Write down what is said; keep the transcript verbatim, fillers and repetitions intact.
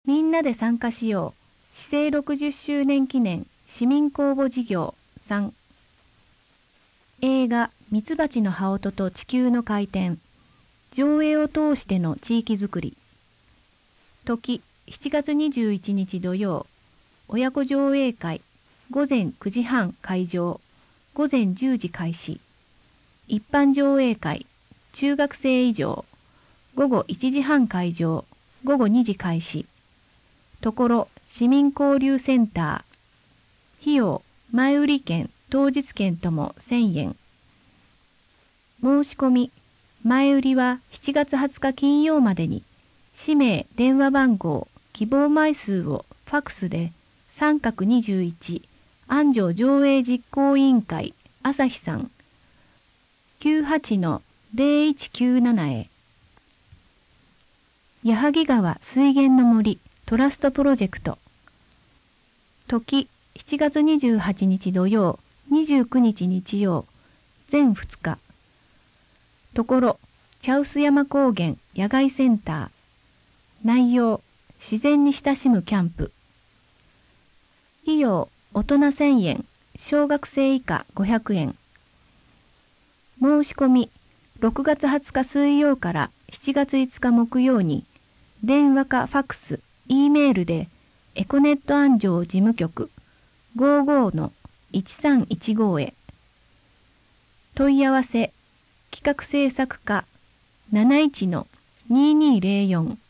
みんなで参加しよう。市政ろくじゅっしゅうねん記念市民公募事業さん。映画ミツバチの羽音と地球の回転。上映を通しての地域づくり。時しちがつにじゅういちにち土曜。親子上映会。午前くじはん会場。午前じゅうじ開始。一般上映会。中学生以上。午後いちじはん会場。午後にじ開始。ところ市民交流センター。費用、前売り券、当日券ともせんえん。申し込み、前売りはしちがつはつか金曜までに、氏名、電話番号、希望枚数をファクスでさんにいち安城上映実行委員会朝日さん きゅうはちのゼロいちきゅうなな へ。矢作川水源の森トラストプロジェクト。時しちがつにじゅうはちにち土曜、にじゅうくにち日曜、全ふつか。ところ、茶臼山高原野外センター。内容、自然に親しむキャンプ。費用、大人せんえん、小学生以下ごひゃくえん。申し込み、ろくがつはつか水曜からしちがついつか木曜に、電話かファクス、E メールで、エコネット安城事務局 ごじゅうごのいちさんいちご へ。問い合わせ、企画制作課なないちのにーにーぜろよん